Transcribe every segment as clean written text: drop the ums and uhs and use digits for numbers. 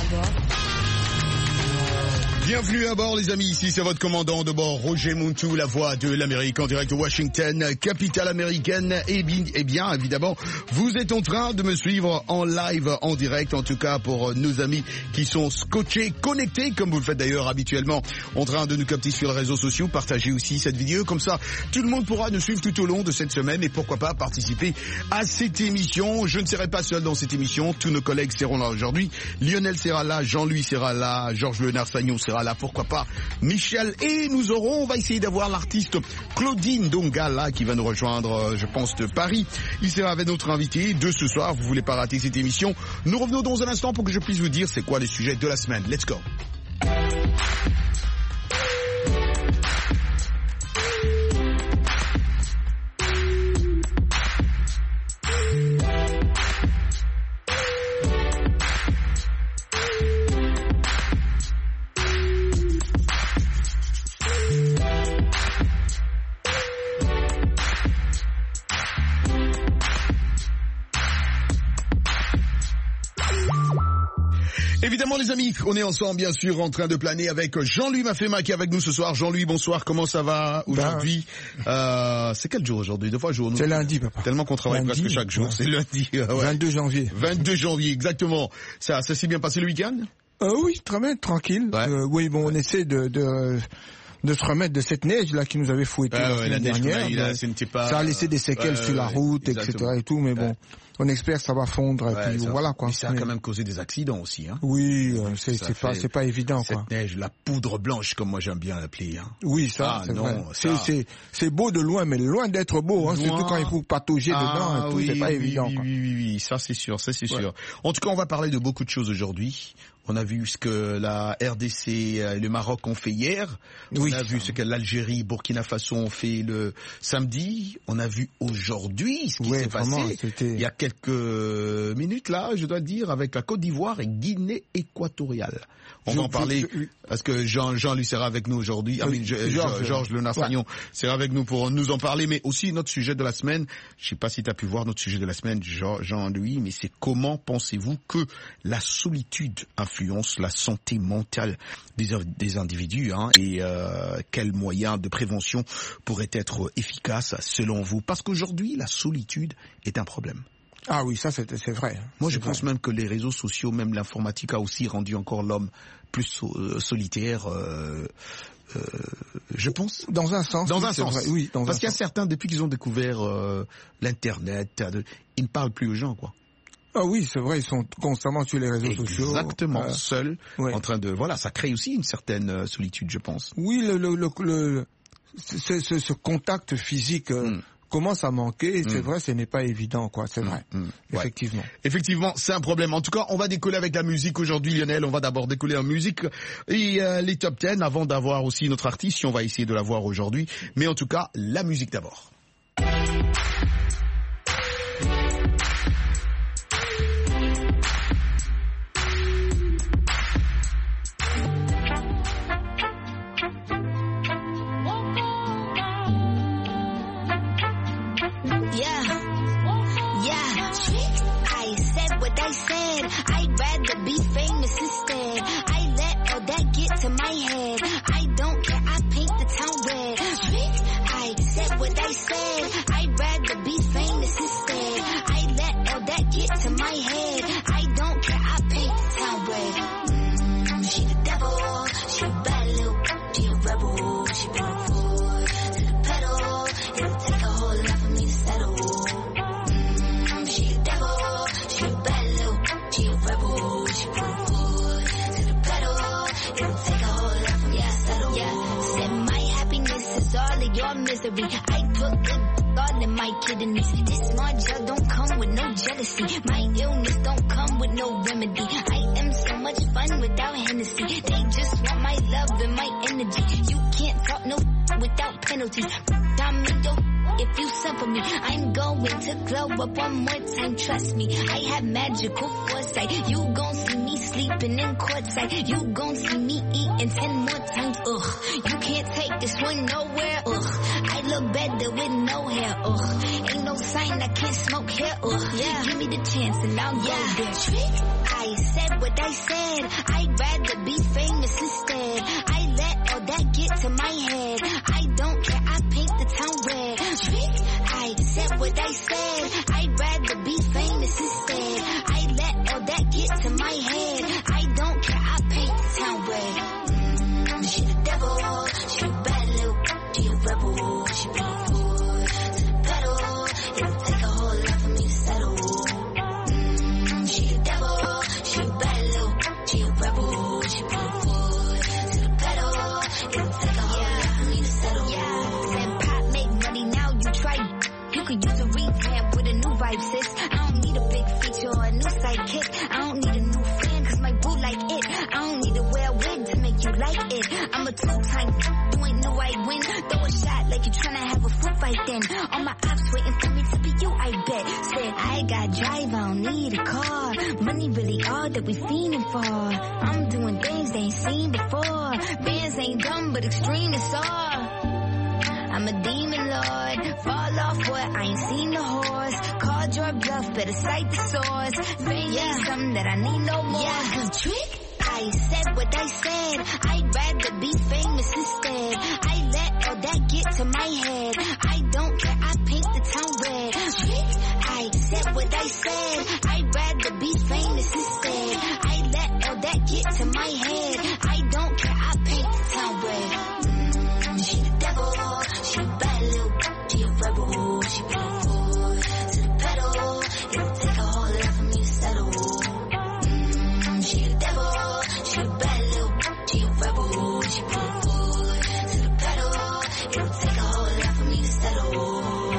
bord. Bienvenue à bord les amis, ici c'est votre commandant de bord Roger Montou, la voix de l'Amérique en direct de Washington, capitale américaine. Et bien évidemment, vous êtes en train de me suivre en live, en direct, en tout cas pour nos amis qui sont scotchés, connectés, comme vous le faites d'ailleurs habituellement, en train de nous capter sur les réseaux sociaux. Partagez aussi cette vidéo, comme ça tout le monde pourra nous suivre tout au long de cette semaine et pourquoi pas participer à cette émission. Je ne serai pas seul dans cette émission, tous nos collègues seront là aujourd'hui. Lionel sera là, Jean-Louis sera là, Georges Lenard-Sagnon sera là, pourquoi pas Michel, et on va essayer d'avoir l'artiste Claudine Dongala qui va nous rejoindre, je pense, de Paris. Il sera avec notre invité de ce soir, vous voulez pas rater cette émission. Nous revenons dans un instant pour que je puisse vous dire c'est quoi les sujets de la semaine. Let's go. Évidemment les amis, on est ensemble bien sûr en train de planer avec Jean-Louis Mafema qui est avec nous ce soir. Jean-Louis, bonsoir, comment ça va aujourd'hui? C'est quel jour aujourd'hui? Deux fois jour. C'est lundi, papa. Tellement qu'on travaille lundi, presque chaque jour, c'est lundi. 22 janvier. 22 janvier, exactement. Ça s'est bien passé le week-end? Oui, très bien, tranquille. Ouais. Oui, bon, on essaie de se remettre de cette neige là qui nous avait fouetté la semaine dernière. Ça a laissé des séquelles sur la route, etc. et tout, mais bon, on espère que ça va fondre. Et puis voilà quoi. Mais ça a quand même causé des accidents aussi, hein. Oui, c'est pas évident quoi. Cette neige, la poudre blanche comme moi j'aime bien l'appeler. Hein. Oui, ça, c'est vrai. C'est beau de loin, mais loin d'être beau. Hein, surtout quand il faut patauger dedans et tout, c'est pas évident. Oui, ça c'est sûr, sûr. En tout cas, on va parler de beaucoup de choses aujourd'hui. On a vu ce que la RDC et le Maroc ont fait hier. On a vu ce que l'Algérie, Burkina Faso ont fait le samedi. On a vu aujourd'hui ce qui s'est passé il y a quelques minutes là, je dois dire, avec la Côte d'Ivoire et Guinée équatoriale. On va en parler parce que Jean lui sera avec nous aujourd'hui. Georges Lenard-Sagnon sera avec nous pour nous en parler, mais aussi notre sujet de la semaine. Je sais pas si tu as pu voir notre sujet de la semaine, Jean-Louis, mais c'est comment pensez-vous que la solitude influence la santé mentale des individus, hein, et quels moyens de prévention pourraient être efficaces selon vous? Parce qu'aujourd'hui, la solitude est un problème. Ah oui, ça c'est vrai. Moi je pense même que les réseaux sociaux, même l'informatique a aussi rendu encore l'homme plus solitaire, je pense. Dans un sens. Oui, parce qu'il y a certains, depuis qu'ils ont découvert l'internet, ils ne parlent plus aux gens, quoi. Ah oui, c'est vrai, ils sont constamment sur les réseaux sociaux. Exactement, seuls, en train de... Voilà, ça crée aussi une certaine solitude, je pense. Oui, ce contact physique commence à manquer, c'est vrai, ce n'est pas évident, quoi, c'est vrai. Effectivement. Ouais. Effectivement, c'est un problème. En tout cas, on va décoller avec la musique aujourd'hui, Lionel. On va d'abord décoller en musique et les top 10 avant d'avoir aussi notre artiste, si on va essayer de la voir aujourd'hui. Mais en tout cas, la musique d'abord. I put good all in my kidneys. This smart gel don't come with no jealousy. My illness don't come with no remedy. I am so much fun without Hennessy. They just want my love and my energy. You can't talk no without penalties. I'm if you send for me, I'm going to glow up one more time. Trust me, I have magical foresight. You gon' see me sleeping in courtside. You gon' see me eating 10 more times. Ugh, you can't take this one nowhere. Ugh, I look better with no hair. Ugh, ain't no sign I can't smoke here. Ugh, yeah, give me the chance and I'll go there. Trick, I said what what I said. I'd rather be famous instead. I let all that get to my head. I don't care, I paint the town red. Trick, I said what I said. I'd rather be famous instead. I let all that get to my head. I don't care, I paint the town red. She the devil, she a bad little, she a rebel. She be the foot to the pedal. It'll take a whole lot for me to settle. She the devil, she a bad little, she a rebel. She be the foot to the pedal. It'll take a whole lot for me to settle. Said pop make money, now you try. You could use a revamp with a new vibe, sis. I don't need a big feature or a new sidekick. I don't need a new fan, cause my boo like it. I don't need to wear a wig to make you like it. I'm a two-time, you ain't know I win. Throw a shot like you tryna have a foot fight then. All my ops waiting for me to be you, I bet. Said I got drive, I don't need a car. Money really all that we fiending for. I'm doing things they ain't seen before. Bands ain't dumb but extreme is all. I'm a demon lord, fall off what, I ain't seen the horse. Called your bluff, better cite the source. Fame ain't something that I need no more. Yeah, trick, I said what I said. I'd rather be famous instead. I let all that get to my head. I don't care, I paint the town red. Trick, I said what I said. I'd rather be famous instead. I let all that get to my head. I don't care, I paint the town red. She the devil, she a bad little, she a rebel. She be the foot to the pedal. It'll take a whole lot for me to settle. She the devil, she a bad little, she a rebel. She be the foot to the pedal. It'll take a whole lot for me to settle.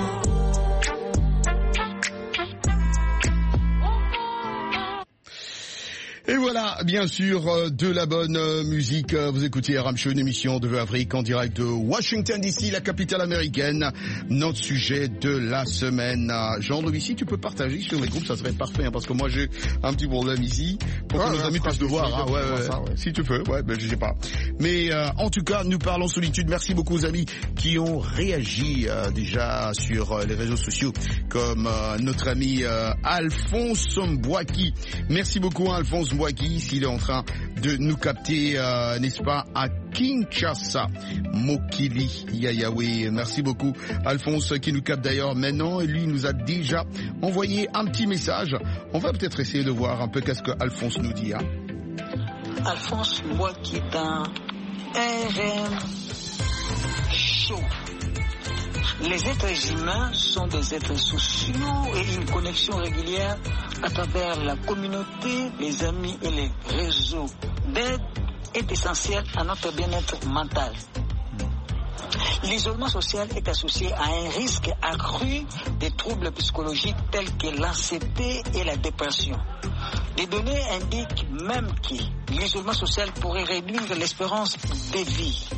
Et voilà, bien sûr, de la bonne musique. Vous écoutez RM Show, une émission de Afrique en direct de Washington DC, la capitale américaine. Notre sujet de la semaine. Jean-Louis, si tu peux partager sur les groupes, ça serait parfait, hein, parce que moi j'ai un petit problème ici. Pour que nos amis puissent le voir. Hein, si tu peux, je sais pas. Mais en tout cas, nous parlons solitude. Merci beaucoup aux amis qui ont réagi déjà sur les réseaux sociaux, comme notre ami Alphonse Mbouaki. Merci beaucoup, Alphonse Mbouaki, s'il est en train de nous capter, n'est-ce pas, à Kinshasa, Mokili, Yayawe. Merci beaucoup, Alphonse, qui nous capte d'ailleurs maintenant, et lui nous a déjà envoyé un petit message. On va peut-être essayer de voir un peu qu'est-ce que Alphonse nous dit. Hein. Alphonse Mbouaki dans RM Show. Les êtres humains sont des êtres sociaux et une connexion régulière à travers la communauté, les amis et les réseaux d'aide est essentiel à notre bien-être mental. L'isolement social est associé à un risque accru des troubles psychologiques tels que l'anxiété et la dépression. Les données indiquent même que l'isolement social pourrait réduire l'espérance de vie.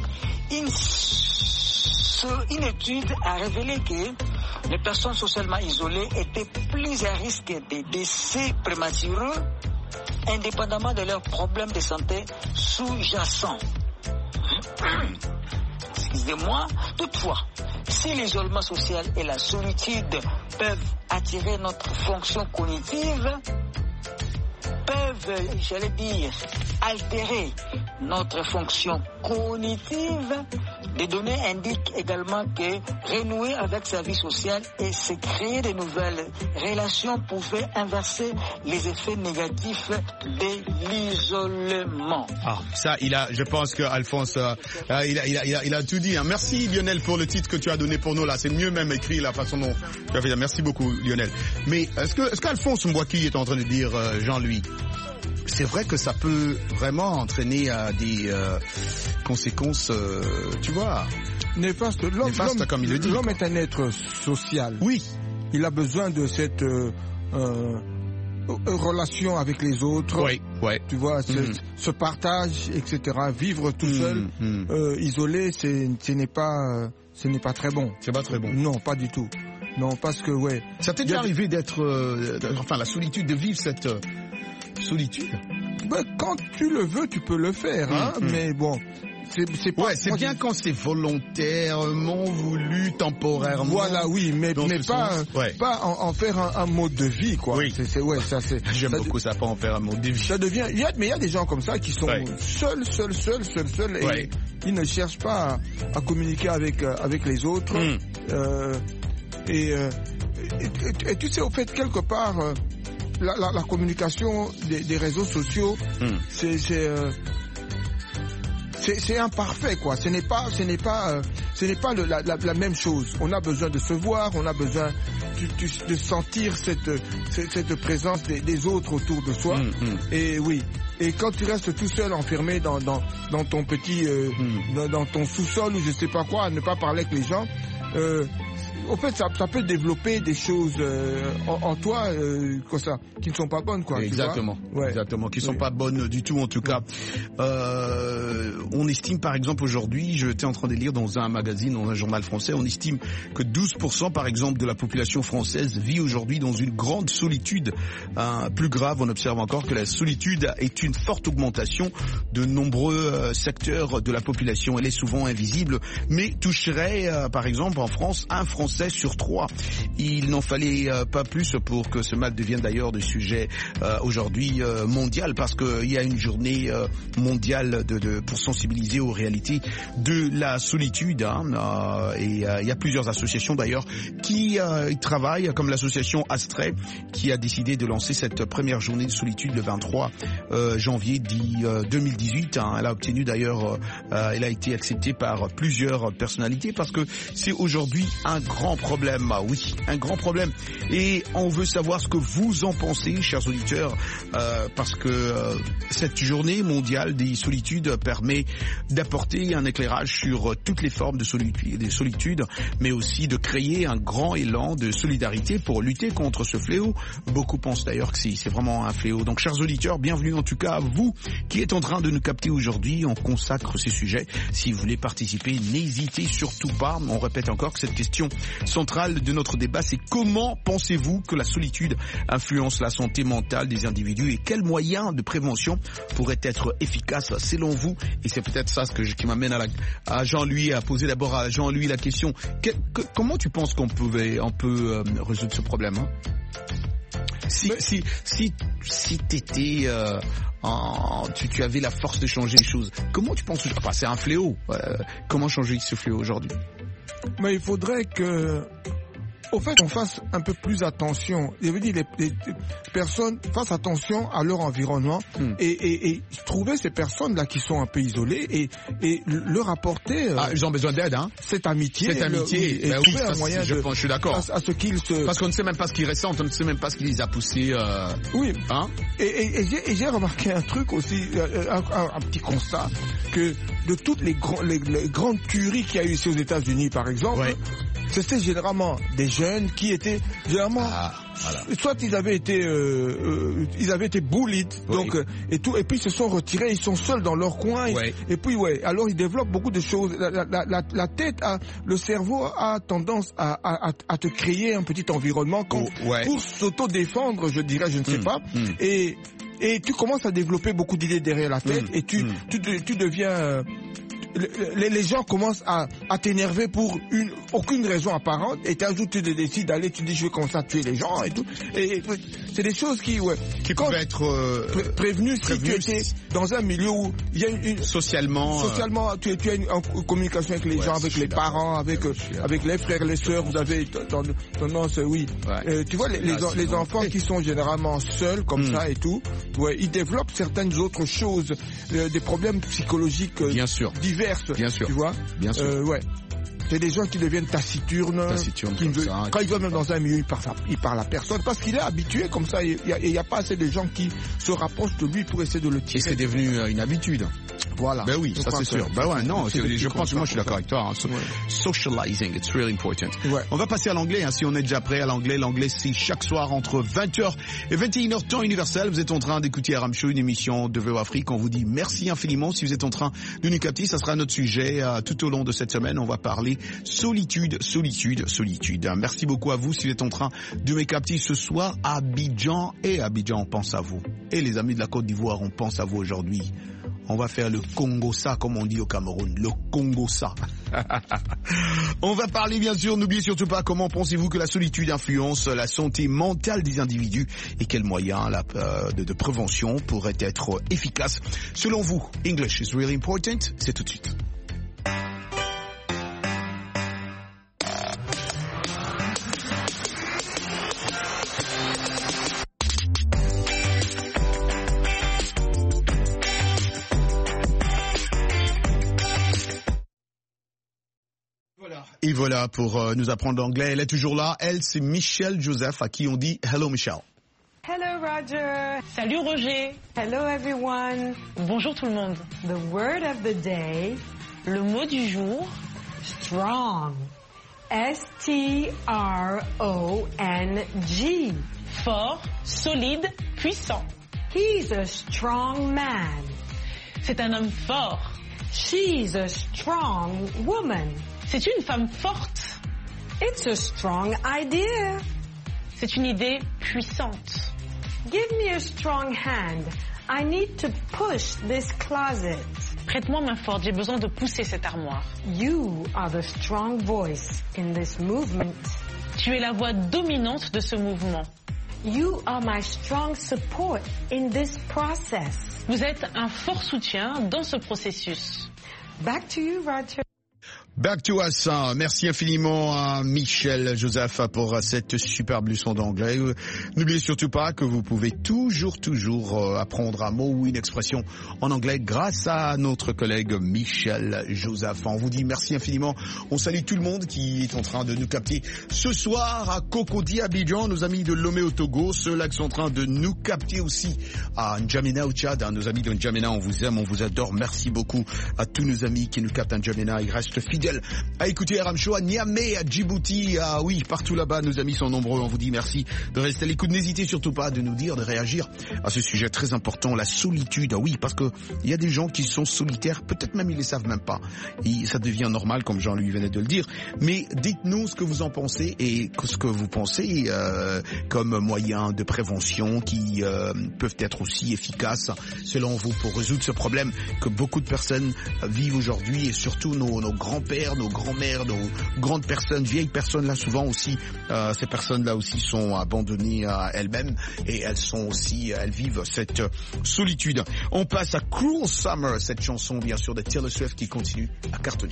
Une étude a révélé que les personnes socialement isolées étaient plus à risque de décès prématureux, indépendamment de leurs problèmes de santé sous-jacents. Excusez-moi. Toutefois, si l'isolement social et la solitude peuvent attirer notre fonction cognitive, peuvent, altérer notre fonction cognitive, les données indiquent également que renouer avec sa vie sociale et se créer de nouvelles relations pouvait inverser les effets négatifs de l'isolement. Ah, ça, je pense que Alphonse, il a tout dit. Hein. Merci Lionel pour le titre que tu as donné pour nous là. C'est mieux même écrit la façon dont tu as fait. Merci beaucoup Lionel. Mais est-ce qu'Alphonse Mbouaki est en train de dire Jean-Louis? C'est vrai que ça peut vraiment entraîner à des conséquences, tu vois, néfastes. Comme il le dit. L'homme est un être social. Oui. Il a besoin de cette relation avec les autres. Oui, ouais. Tu vois, ce partage, etc. Vivre tout seul, isolé, ce n'est pas très bon. C'est pas très bon. Non, pas du tout. Non, parce que Ça t'est déjà arrivé d'être, la solitude, de vivre cette solitude? Quand tu le veux, tu peux le faire, hein. Mais bon, c'est pas. Ouais, c'est bien quand c'est volontairement voulu, temporairement. Voilà, oui, mais pas en faire un mode de vie, quoi. Oui. Ça c'est. J'aime beaucoup ça, pas en faire un mode de vie. Ça devient. Mais il y a des gens comme ça qui sont seuls, et ils ne cherchent pas à communiquer avec les autres. Et tu sais, au fait, quelque part, la communication des réseaux sociaux, c'est imparfait, quoi. Ce n'est pas la même chose. On a besoin de se voir, on a besoin de sentir cette présence des autres autour de soi. Et oui. Et quand tu restes tout seul, enfermé dans ton petit, dans ton sous-sol ou je sais pas quoi, à ne pas parler avec les gens, au fait, ça peut développer des choses en toi comme ça, qui ne sont pas bonnes, quoi. Exactement, tu vois exactement, qui sont pas bonnes du tout, en tout cas. On estime, par exemple, aujourd'hui, j'étais en train de lire dans un magazine, dans un journal français, on estime que 12%, par exemple, de la population française vit aujourd'hui dans une grande solitude. Plus grave, on observe encore que la solitude est une forte augmentation de nombreux secteurs de la population. Elle est souvent invisible, mais toucherait, par exemple, en France, un Français sur 3. Il n'en fallait pas plus pour que ce mal devienne d'ailleurs de sujet aujourd'hui mondial, parce qu'il y a une journée mondiale pour sensibiliser aux réalités de la solitude. Et il y a plusieurs associations d'ailleurs qui travaillent, comme l'association Astray, qui a décidé de lancer cette première journée de solitude le 23 janvier 2018. Elle a obtenu d'ailleurs, elle a été acceptée par plusieurs personnalités, parce que c'est aujourd'hui un grand problème, oui, un grand problème. Et on veut savoir ce que vous en pensez, chers auditeurs, parce que cette journée mondiale des solitudes permet d'apporter un éclairage sur toutes les formes de solitude, mais aussi de créer un grand élan de solidarité pour lutter contre ce fléau. Beaucoup pensent d'ailleurs que c'est vraiment un fléau. Donc, chers auditeurs, bienvenue en tout cas à vous qui êtes en train de nous capter aujourd'hui. On consacre ces sujets. Si vous voulez participer, n'hésitez surtout pas. On répète encore que cette question centrale de notre débat, c'est comment pensez-vous que la solitude influence la santé mentale des individus, et quels moyens de prévention pourraient être efficaces selon vous? Et c'est peut-être ça qui m'amène à Jean-Louis, à poser d'abord à Jean-Louis la question. Comment tu penses qu'on peut résoudre ce problème, Si t'étais tu avais la force de changer les choses, comment tu penses? Enfin, c'est un fléau. Comment changer ce fléau aujourd'hui? Mais il faudrait que, au fait, on fasse un peu plus attention. Je veux dire, les personnes fassent attention à leur environnement et trouver ces personnes-là qui sont un peu isolées et leur apporter. Ils ont besoin d'aide, cette amitié. Et trouver un moyen je suis d'accord. À ce qu'ils se. Parce qu'on ne sait même pas ce qui ressentent, on ne sait même pas ce qui les a poussés. Oui. Et j'ai remarqué un truc aussi, un petit constat, que de toutes les grandes tueries qu'il y a eu ici aux États-Unis, par exemple. C'était généralement des jeunes qui étaient généralement soit ils avaient été bullied, donc et puis ils se sont retirés, ils sont seuls dans leur coin et puis alors ils développent beaucoup de choses. La tête, le cerveau a tendance à te créer un petit environnement pour s'auto-défendre, je dirais, je ne sais pas, et tu commences à développer beaucoup d'idées derrière la tête et tu deviens les gens commencent à t'énerver pour aucune raison apparente, et tu décides d'aller, tu dis je vais commencer à tuer les gens et tout, et c'est des choses qui peuvent être prévenues si tu étais dans un milieu où il y a socialement tu as une communication avec les gens, avec les parents, avec les frères, les sœurs, vous avez tendance tu vois les enfants qui sont généralement seuls comme ça et tout, ils développent certaines autres choses, des problèmes psychologiques diverses, bien sûr, tu vois, bien sûr. C'est des gens qui deviennent taciturnes quand ils vont même dans un milieu, ils parlent à personne parce qu'il est habitué comme ça. Il y a pas assez de gens qui se rapprochent de lui pour essayer de le tirer. Et c'est devenu une habitude. Voilà. Ben oui, ça c'est sûr. Ben ouais, non, je pense que moi je suis d'accord avec toi. Socializing, it's really important. On va passer à l'anglais, si on est déjà prêt à l'anglais. L'anglais, c'est chaque soir entre 20h et 21h temps universel. Vous êtes en train d'écouter Aram Show, une émission de VO Afrique. On vous dit merci infiniment. Si vous êtes en train de nous capter, ça sera notre sujet tout au long de cette semaine. On va parler solitude. Merci beaucoup à vous si vous êtes en train de me capter ce soir à Abidjan. Et Abidjan, on pense à vous. Et les amis de la Côte d'Ivoire, on pense à vous aujourd'hui. On va faire le Congo-ça, comme on dit au Cameroun. Le Congo-ça. On va parler, bien sûr, n'oubliez surtout pas comment pensez-vous que la solitude influence la santé mentale des individus et quels moyens de prévention pourraient être efficaces. Selon vous, English is really important? C'est tout de suite. Et voilà pour nous apprendre l'anglais. Elle est toujours là. Elle, c'est Michelle Joseph, à qui on dit Hello Michelle. Hello Roger. Salut Roger. Hello everyone. Bonjour tout le monde. The word of the day. Le mot du jour. Strong. S-T-R-O-N-G. Fort, solide, puissant. He's a strong man. C'est un homme fort. She's a strong woman. C'est une femme forte. It's a strong idea. C'est une idée puissante. Give me a strong hand. I need to push this closet. Prête-moi main forte, j'ai besoin de pousser cette armoire. You are the strong voice in this movement. Tu es la voix dominante de ce mouvement. You are my strong support in this process. Vous êtes un fort soutien dans ce processus. Back to you, Roger. Back to us. Merci infiniment à Michelle Joseph pour cette superbe leçon d'anglais. N'oubliez surtout pas que vous pouvez toujours apprendre un mot ou une expression en anglais grâce à notre collègue Michelle Joseph. On vous dit merci infiniment. On salue tout le monde qui est en train de nous capter ce soir à Cocody, Abidjan, nos amis de Lomé au Togo, ceux-là qui sont en train de nous capter aussi à N'Djamena au Tchad. Nos amis de N'Djamena, on vous aime, on vous adore. Merci beaucoup à tous nos amis qui nous captent à N'Djamena. Ils restent fidèles à écouter RM Show à Niamey, à Djibouti, oui, partout là-bas, nos amis sont nombreux, on vous dit merci de rester à l'écoute. N'hésitez surtout pas de nous dire, de réagir à ce sujet très important, la solitude. Oui, parce que il y a des gens qui sont solitaires, peut-être même ils les savent même pas. Et ça devient normal, comme Jean-Louis venait de le dire. Mais dites-nous ce que vous en pensez et ce que vous pensez comme moyens de prévention qui peuvent être aussi efficaces, selon vous, pour résoudre ce problème que beaucoup de personnes vivent aujourd'hui, et surtout nos grands-pères, nos grands-mères, nos grandes personnes, vieilles personnes là souvent aussi, ces personnes-là aussi sont abandonnées à elles-mêmes et elles vivent cette solitude. On passe à Cruel Summer, cette chanson bien sûr de Taylor Swift qui continue à cartonner.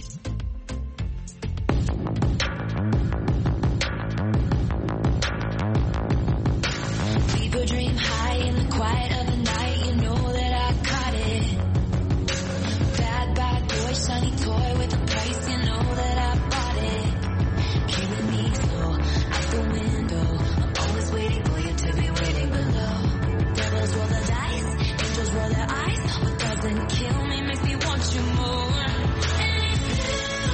People dream high in the quiet of the night, you know that I caught it. Bad boy, shiny toy with a price, you know that I bought it. Killing me slow, out the window, I'm always waiting for you to be waiting below. Devils roll the dice, angels roll their eyes, what doesn't kill me makes me want you more. And if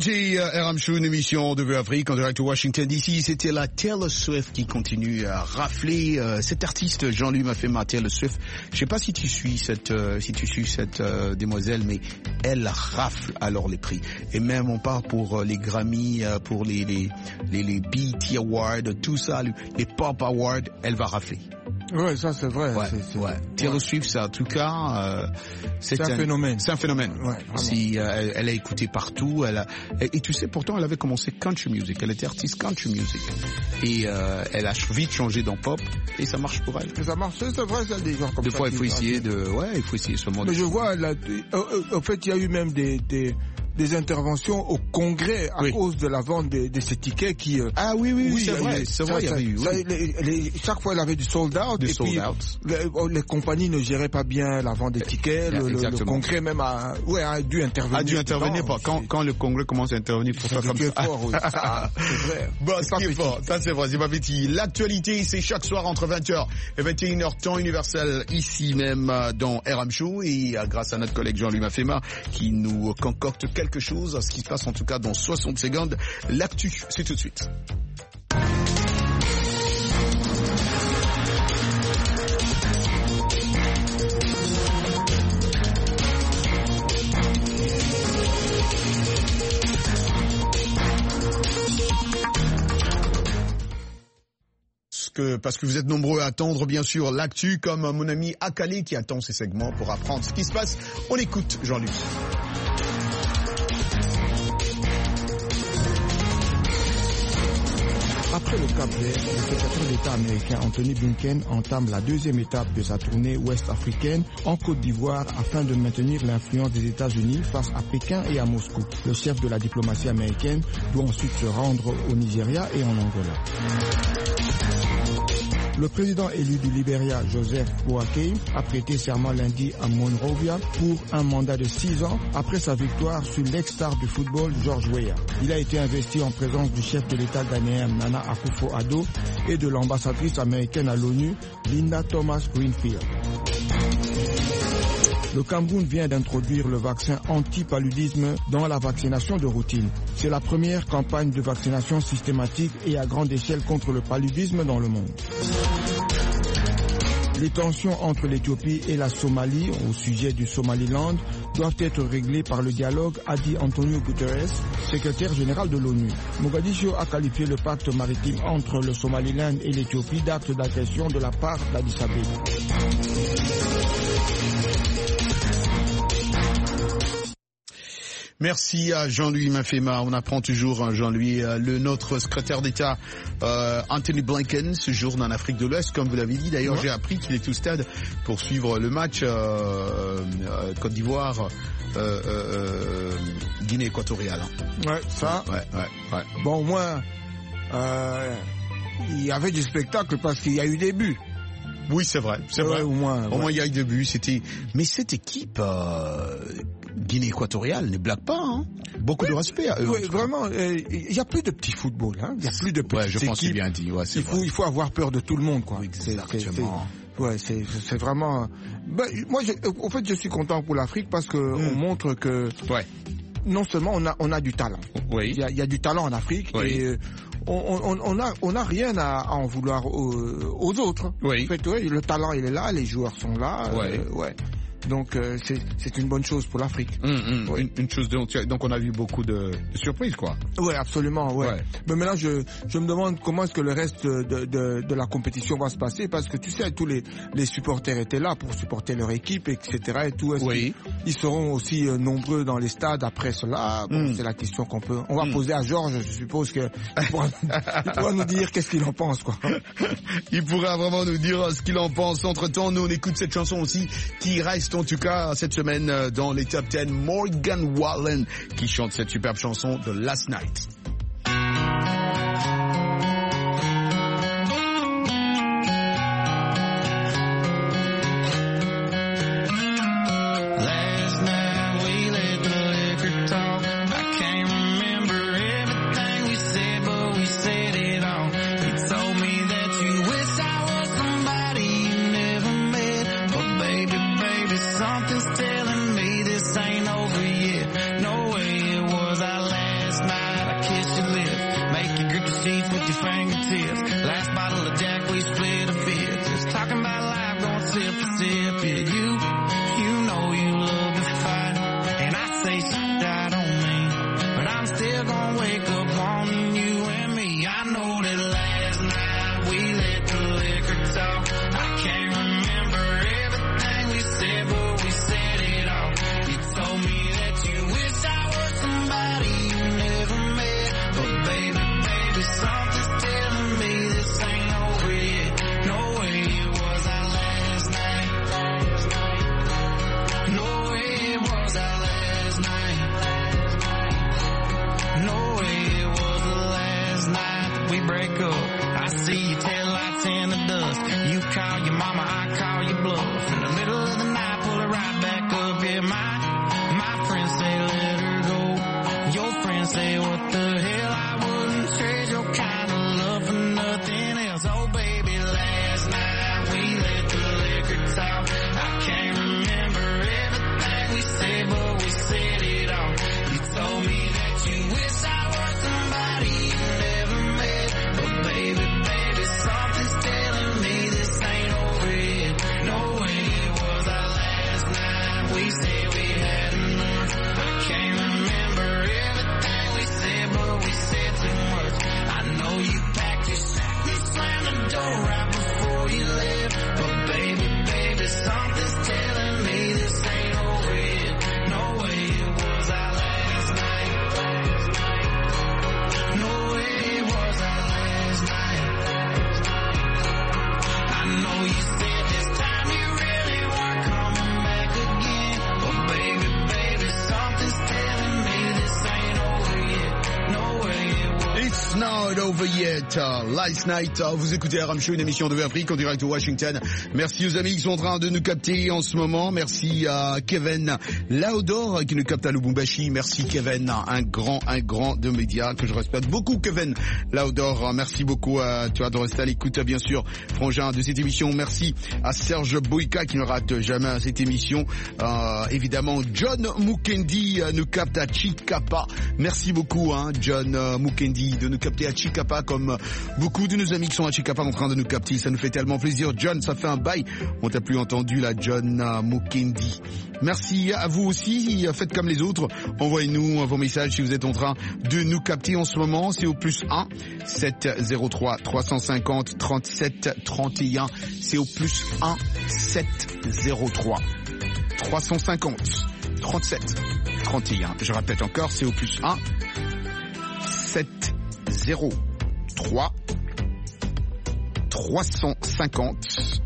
écoutez RM Show, une émission de Afrique en direct de Washington DC. C'était la Taylor Swift qui continue à rafler. Cet artiste, Jean-Louis Mafema, Taylor Swift. Je sais pas si tu suis cette demoiselle, mais elle rafle alors les prix. Et même on part pour les Grammy, pour les BET Awards, tout ça, les Pop Awards, elle va rafler. Ouais, ça c'est vrai. Ouais. Taylor Swift, ça, en tout cas, c'est un phénomène. C'est un phénomène. Ouais, si elle a écouté partout, et tu sais, pourtant, elle avait commencé country music. Elle était artiste country music, et elle a vite changé dans pop, et ça marche pour elle. Ça marche, c'est vrai, ça des gens comme des ça. Des fois, il faut essayer seulement. Mais je vois, en fait, il y a eu même des interventions au Congrès à cause de la vente de ces tickets qui... oui, c'est vrai, il y avait eu. Chaque fois, il avait du sold out. Les compagnies ne géraient pas bien la vente des tickets. Le Congrès même a dû intervenir. A dû intervenir quand le Congrès commence à intervenir pour faire comme ça. Fort, oui. Ça, c'est vrai. Bon, c'est fort. Ça, c'est vrai, c'est pas petit. L'actualité, c'est chaque soir entre 20h et 21h, temps universel, ici même dans RM Show, et grâce à notre collègue Jean-Louis Mafema qui nous concocte quelque chose à ce qui se passe en tout cas dans 60 secondes. L'actu, c'est tout de suite. Parce que vous êtes nombreux à attendre, bien sûr, l'actu, comme mon ami Akali qui attend ces segments pour apprendre ce qui se passe. On écoute Jean-Luc. Après le Cap Vert, le secrétaire d'État américain Anthony Blinken entame la deuxième étape de sa tournée ouest-africaine en Côte d'Ivoire afin de maintenir l'influence des États-Unis face à Pékin et à Moscou. Le chef de la diplomatie américaine doit ensuite se rendre au Nigeria et en Angola. Le président élu du Libéria, Joseph Boakai, a prêté serment lundi à Monrovia pour un mandat de 6 ans après sa victoire sur l'ex-star du football George Weah. Il a été investi en présence du chef de l'État ghanéen Nana Akufo-Addo et de l'ambassadrice américaine à l'ONU, Linda Thomas-Greenfield. Le Cameroun vient d'introduire le vaccin anti-paludisme dans la vaccination de routine. C'est la première campagne de vaccination systématique et à grande échelle contre le paludisme dans le monde. Les tensions entre l'Éthiopie et la Somalie au sujet du Somaliland doivent être réglées par le dialogue, a dit Antonio Guterres, secrétaire général de l'ONU. Mogadiscio a qualifié le pacte maritime entre le Somaliland et l'Éthiopie d'acte d'agression de la part d'Addis Abeba. Merci à Jean-Louis Mafema. On apprend toujours, Jean-Louis, notre secrétaire d'État Anthony Blinken séjourne en Afrique de l'Ouest, comme vous l'avez dit. D'ailleurs, j'ai appris qu'il est au stade pour suivre le match Côte d'Ivoire, Guinée équatoriale. Ouais, ça. Ouais. Bon, au moins, il y avait du spectacle parce qu'il y a eu des buts. Oui, c'est vrai. Au moins, il y a eu des buts. Mais cette équipe Guinée équatoriale ne blague pas, hein. Beaucoup de respect à eux. Oui, vraiment, il n'y a plus de petit football, hein. Il n'y a plus de petites équipes. Je pense que c'est bien dit. Ouais, il faut avoir peur de tout le monde, quoi. Exactement. C'est vraiment. Moi, en fait, je suis content pour l'Afrique parce que on montre que non seulement on a du talent. Oui. Il y a du talent en Afrique et on a rien à en vouloir aux autres. Oui. En fait, le talent il est là, les joueurs sont là. Donc c'est une bonne chose pour l'Afrique. Une chose donc on a vu beaucoup de surprises, quoi. Oui, absolument, ouais. Mais maintenant je me demande comment est-ce que le reste de la compétition va se passer, parce que tu sais, tous les supporters étaient là pour supporter leur équipe, etc. et tout. Est-ce qu'ils seront aussi nombreux dans les stades après cela? Bon, c'est la question on va poser à Georges. Je suppose que il pourra nous dire qu'est-ce qu'il en pense, quoi. Il pourra vraiment nous dire ce qu'il en pense. Entre-temps, nous on écoute cette chanson aussi qui reste en tout cas cette semaine dans les top 10, Morgan Wallen qui chante cette superbe chanson de Last Night. Something's telling me this ain't over yet. No way it was our last kiss your lips. Make you grip the sheets with your fingertips. Last bottle of Jack, we split a fifth. Just talking about life, going sip for sip. Yeah, you know you love to fight. And I say shit I don't mean, but I'm still gonna wake up wanting you and me. I know that last night we let the liquor talk. I can't remember everything we said, but we said it all. You told me that you wish I was somebody you never met, but baby, something's telling me this ain't over yet. No way it was our last night. No way it was our last night. No way it was the last night that we break up. I see your taillights in the dust. You call your mama, I call your bluff. In the middle of the night, pull her right back up. Yeah, my friends say let her go. Your friends say what the hell, I wouldn't trade your kind of love for nothing else. Oh baby, last night we let the liquor talk. I can't remember everything we said, but we said it all. You told me that you wish I was somebody you never met, but baby, something's telling me this ain't over yet. No way it was our last night. We said we had enough. I can't remember everything we said, but we said too much. I know you packed your sack, you slammed the door right before you left, but baby, something's telling me this ain't over yet. No way it was our last night. No way it was our last night. I know you said this time you really weren't coming back again, but baby, something's telling me this ain't over yet. No way it was. It's not over yet. Last night, vous écoutez RM Show, une émission de Afrique en direct de Washington. Merci aux amis qui sont en train de nous capter en ce moment. Merci à Kevin Laudor qui nous capte à Lubumbashi. Merci Kevin, un grand de médias que je respecte beaucoup. Kevin Laudor, merci beaucoup à toi de rester à l'écoute, bien sûr, frangin de cette émission. Merci à Serge Boyka qui ne rate jamais cette émission. Évidemment, John Mukendi nous capte à Chikapa. Merci beaucoup, John Mukendi, de nous capter à Chikapa, comme beaucoup de nos amis qui sont à Chikapa en train de nous capter. Ça nous fait tellement plaisir. John, ça fait un bail. On t'a plus entendu là, John Mukendi. Merci à vous aussi. Faites comme les autres. Envoyez-nous vos messages si vous êtes en train de nous capter en ce moment. C'est au plus 1 703 350 37 31. C'est au plus 1 703 350 37 31. Je répète encore, c'est au plus 1 703 350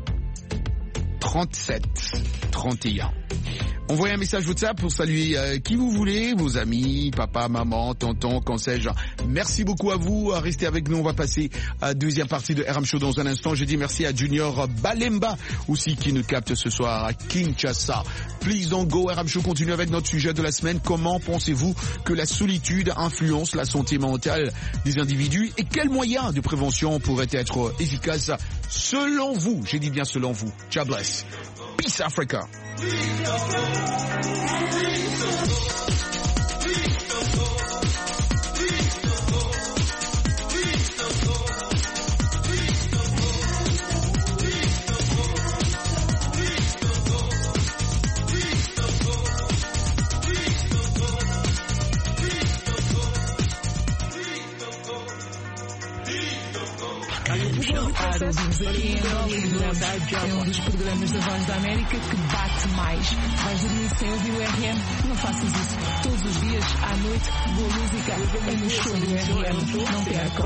37 31. Envoyez un message WhatsApp pour saluer qui vous voulez, vos amis, papa, maman, tonton, quand sais-je. Merci beaucoup à vous. Restez avec nous. On va passer à la deuxième partie de RM Show dans un instant. Je dis merci à Junior Balemba aussi qui nous capte ce soir à Kinshasa. Please don't go. RM Show continue avec notre sujet de la semaine. Comment pensez-vous que la solitude influence la santé mentale des individus et quels moyens de prévention pourraient être efficaces selon vous? J'ai dit bien selon vous. God bless. Peace Africa. Aqui em Hollywood é um dos programas da Voz da América que bate mais. Vais dormir sem ouvir o RM? Não faças isso. Todos os dias, à noite, boa música é no show do RM. Não percam.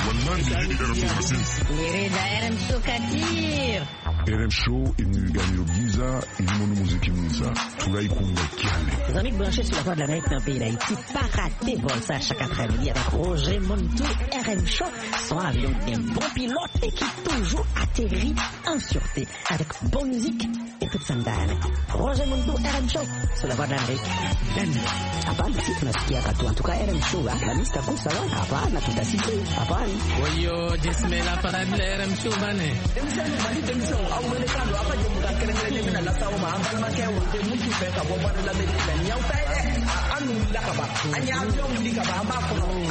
RM Show imeganyiro byiza irimo n'umuziki mwiza turayikunda cyane. Les amis branchés sur la Voix de l'Amérique dans le pays d'Haïti, pas rater vol ça chaque après-midi avec Roger Montou. RM Show, son avion d'un bon pilote et qui toujours atterrit en sûreté avec bonne musique et toute sa ndani. Roger Montou, RM Show sur la Voix de l'Amérique. Hapana, si tunasikia katu. En tout cas, RM Show, la lista kusa wa hapana, tutasikia. Hapana. Oyo, jismela para RM Show bane. Americano, apa je bukan keren-keren na lasaw maangkal makewo de mutu fe ka boba de l'Amérique nyau tay anu la ka ba anya yo ndi ka ba ma ko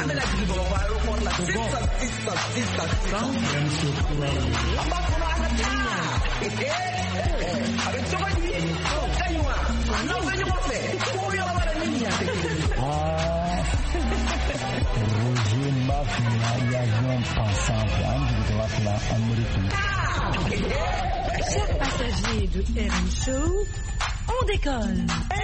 Roger Mafia, l'avion passant de droite là, américain. Chers passagers de RM Show, on décolle.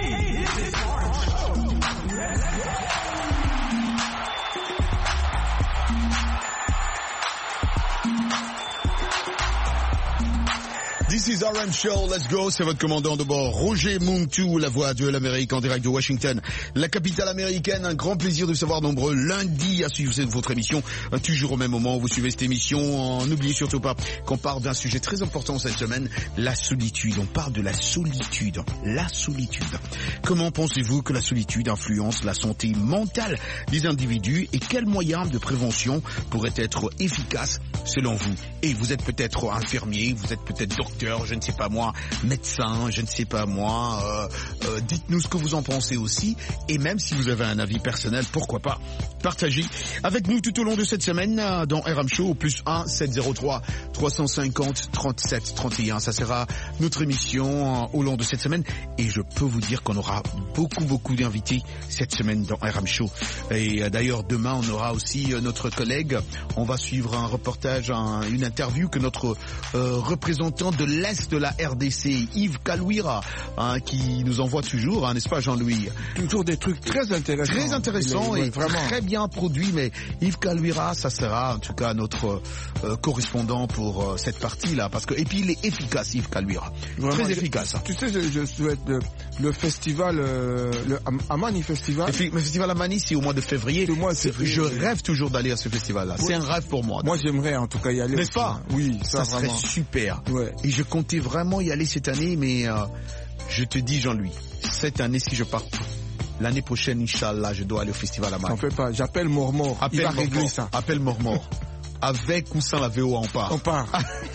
This is RM Show, let's go, c'est votre commandant de bord, Roger Muntu, la voix de l'Amérique en direct de Washington, la capitale américaine. Un grand plaisir de vous savoir nombreux lundi à suivre votre émission, toujours au même moment où vous suivez cette émission. N'oubliez surtout pas qu'on parle d'un sujet très important cette semaine, la solitude. On parle de la solitude. La solitude. Comment pensez-vous que la solitude influence la santé mentale des individus et quels moyens de prévention pourraient être efficaces selon vous? Et vous êtes peut-être infirmier, vous êtes peut-être docteur, je ne sais pas moi, médecin, je ne sais pas moi, dites-nous ce que vous en pensez aussi, et même si vous avez un avis personnel, pourquoi pas partager avec nous tout au long de cette semaine dans RM Show, au plus 1 703 350 37 31. Ça sera notre émission au long de cette semaine, et je peux vous dire qu'on aura beaucoup d'invités cette semaine dans RM Show. Et d'ailleurs demain on aura aussi notre collègue, on va suivre un reportage, une interview que notre représentant de l'Est de la RDC, Yves Kalouira, qui nous envoie toujours, n'est-ce pas Jean-Louis? Toujours des trucs très intéressants. Très intéressants et vraiment très bien produits, mais Yves Kalouira, ça sera en tout cas notre correspondant pour cette partie-là, parce que, et puis il est efficace, Yves Kalouira. Très efficace. Tu sais, je souhaite le festival, le Amani Festival. Le festival Amani, c'est au mois de février. Je rêve toujours d'aller à ce festival-là. Ouais. C'est un rêve pour moi. Moi, j'aimerais en tout cas y aller. N'est-ce pas? Oui, ça serait super. Ouais. Et je comptais vraiment y aller cette année, mais je te dis, Jean-Louis, cette année, si je pars, l'année prochaine, Inch'Allah, je dois aller au festival Amani. T'en fais pas, j'appelle Mormor. Il va régler ça. Appelle Mormor. Avec ou sans la VO, on part. On part.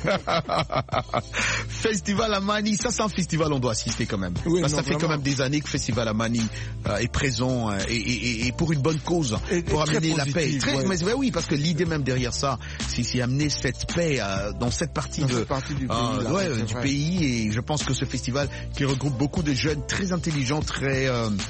Festival Amani, ça c'est un festival on doit assister quand même. Oui, ça fait quand même des années que Festival Amani est présent et pour une bonne cause, pour amener la paix. Mais oui, parce que l'idée même derrière ça, c'est amener cette paix dans cette partie du pays. Et je pense que ce festival qui regroupe beaucoup de jeunes très intelligents, très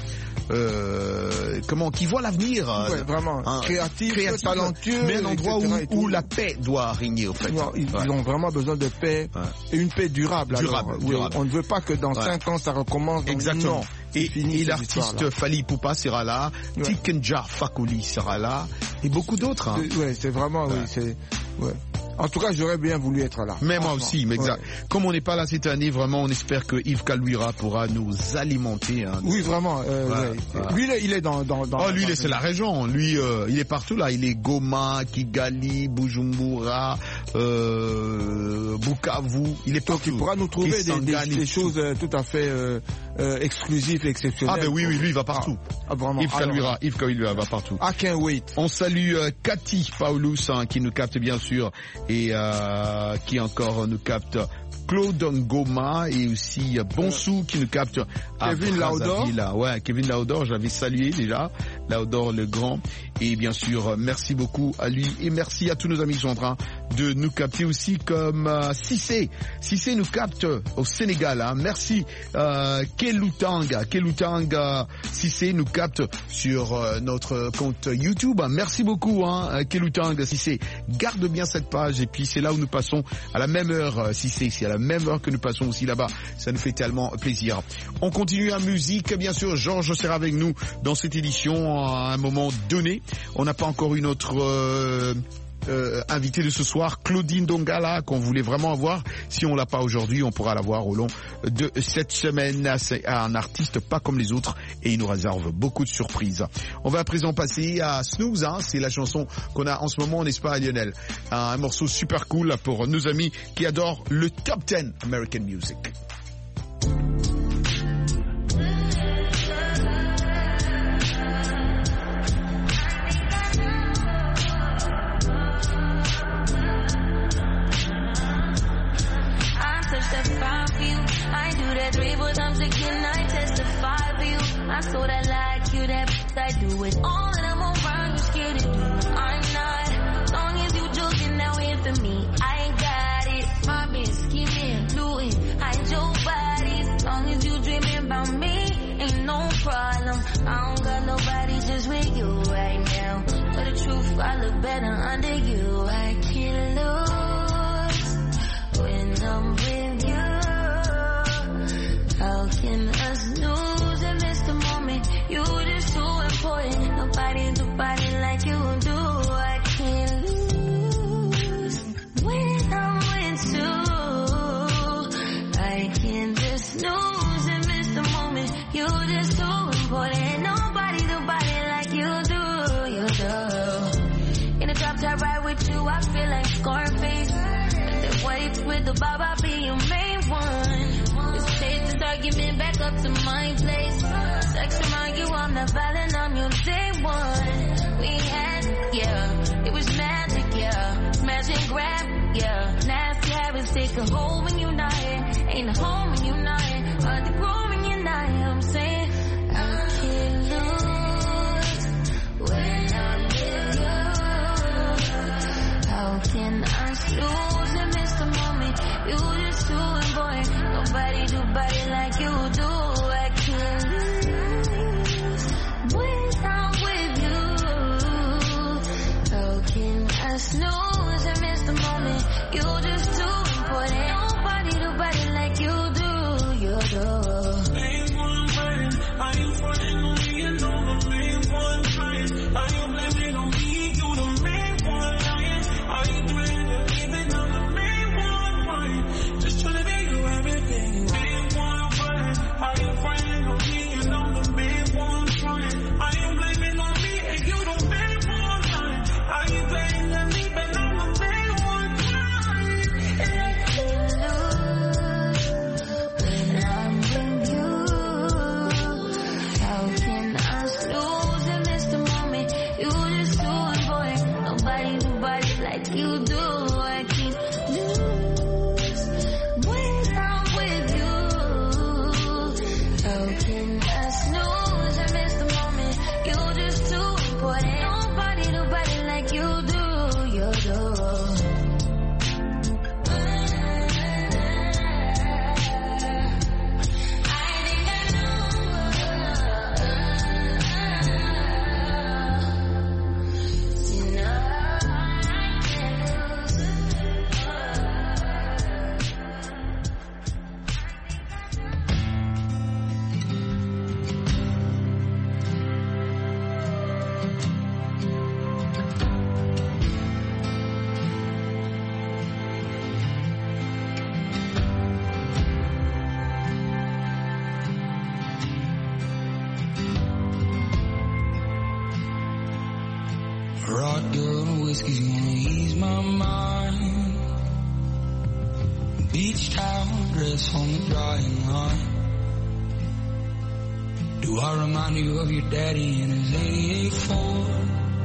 qui voient l'avenir, vraiment créatif, talentueux, mais un endroit où la paix doit régner au fait. Ils ont vraiment besoin de paix et une paix durable. Durable. On ne veut pas que dans 5 ans ça recommence. Exactement. Non. Et l'artiste Fally Ipupa sera là, Tikenja Fakoli sera là, et beaucoup d'autres. C'est vraiment, En tout cas, j'aurais bien voulu être là. Mais moi aussi, mais exact. Comme on n'est pas là cette année, vraiment, on espère que Yves Kalouira pourra nous alimenter. Oui, vraiment. Lui, il est dans. Lui, c'est la région. Lui, il est partout là. Il est Goma, Kigali, Bujumbura, Bukavu. Il est partout. Donc, il pourra nous trouver des choses tout à fait exclusives et exceptionnelles. Ah ben oui, lui, il va partout. Vraiment. Yves Kalouira va partout. I can't wait. On salue Cathy Paulus qui nous capte bien sûr. Et qui encore nous capte Claude Ngoma et aussi Bonsou qui nous capte Kevin Laudor. Kevin Laudor, j'avais salué déjà Laudor le grand, et bien sûr merci beaucoup à lui et merci à tous nos amis qui sont en train de nous capter aussi, comme Cissé nous capte au Sénégal, merci. Kelutanga Cissé nous capte sur notre compte YouTube, merci beaucoup Kelutanga Cissé, garde bien cette page, et puis c'est là où nous passons à la même heure, Cissé, c'est à la même heure que nous passons aussi là-bas, ça nous fait tellement plaisir. On continue la musique, bien sûr, Georges sera avec nous dans cette édition à un moment donné. On n'a pas encore eu notre invité de ce soir, Claudine Dongala, qu'on voulait vraiment avoir. Si on l'a pas aujourd'hui, on pourra l'avoir au long de cette semaine. C'est un artiste pas comme les autres et il nous réserve beaucoup de surprises. On va à présent passer à Snooze, c'est la chanson qu'on a en ce moment, n'est-ce pas Lionel? Un morceau super cool pour nos amis qui adorent le Top 10 American Music. I do that 3 more times again, I testify for you. I saw that like you, that I do it all and I'm around, you scared to do it. I'm not I look better under you. I can't lose when I'm with you. How can I snooze and miss the moment? You just so important. Nobody do body like you do. I can't lose when I'm with you. I can't just snooze and miss the moment. You just so important. Nobody do body like you do. You do. In the drop top ride with you, I feel like Scarface. The waves with the bob, I'll be your main one. Let's take this argument back up to my place. Sex remind you I'm not violent, I'm your day one. We had, yeah, it was magic, yeah. Smash and grab, yeah. Nasty habits take a hold when you're not here. Ain't a home when you're not here. Hard to grow when you're not here. I'm saying I can't lose when I'm with you. How can I snooze and miss the moment? You just too important. Nobody do body like you do. I can't lose when I'm with you. How can I snooze and miss the moment? You just too important. Nobody do body like you do. You do. Main one burning. Are you fronting on me? You know the main one trying. Are you blaming on me? You the main one lying. Are you threatening to leave it? I'm the main one crying. Just trying to make you everything. Main one burning. Are you fronting on me? You know the main one trying. Are you blaming on me? And you the main one lying. Are you blaming on me? But I'm the main one crying. And I can't lose when I'm with you. How can I snooze and miss the moment? You just too important. Nobody do body like you do. I can't lose when I'm with you. How can I snooze and miss the moment? You just too important. Nobody do body like you do. You do. Rock girl and whiskey's gonna ease my mind. Beach towel dress on the drying line. Do I remind you of your daddy and his 88 Ford?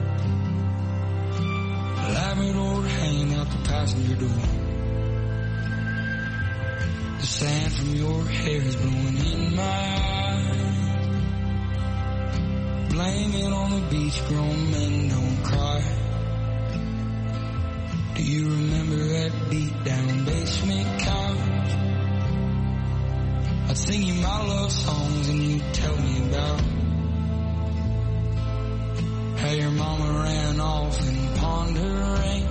Labrador hanging out the passenger door. The sand from your hair is blowing in my eyes. Blame it on the beach, grown men don't cry. Do you remember that beat down basement couch? I'd sing you my love songs and you'd tell me about how your mama ran off and pawned her ring.